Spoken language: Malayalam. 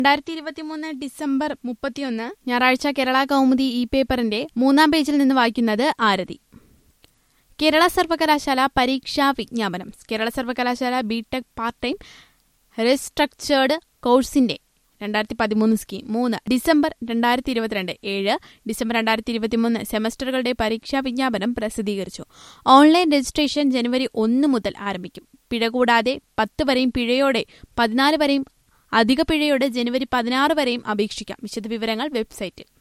2023 ഡിസംബർ 31 ഞായറാഴ്ച കേരള കൗമുദി ഈ പേപ്പറിന്റെ 3-ാം പേജിൽ നിന്ന് വായിക്കുന്നത് ആരതി. കേരള സർവകലാശാല പരീക്ഷാ വിജ്ഞാപനം. കേരള സർവകലാശാല ബിടെക് പാർട്ട് ടൈം റീസ്ട്രക്ചേർഡ് കോഴ്സിന്റെ 2013 സ്കീം 3 ഡിസംബർ 2022 7 ഡിസംബർ 2023 സെമസ്റ്ററുകളുടെ പരീക്ഷാ വിജ്ഞാപനം പ്രസിദ്ധീകരിച്ചു. ഓൺലൈൻ രജിസ്ട്രേഷൻ ജനുവരി 1 മുതൽ ആരംഭിക്കും. പിഴ കൂടാതെ 10 വരെയും പിഴയോടെ 14 വരെയും അധിക പിഴയോടെ ജനുവരി 16 വരെയും അപേക്ഷിക്കാം. വിശദവിവരങ്ങൾ വെബ്സൈറ്റിൽ.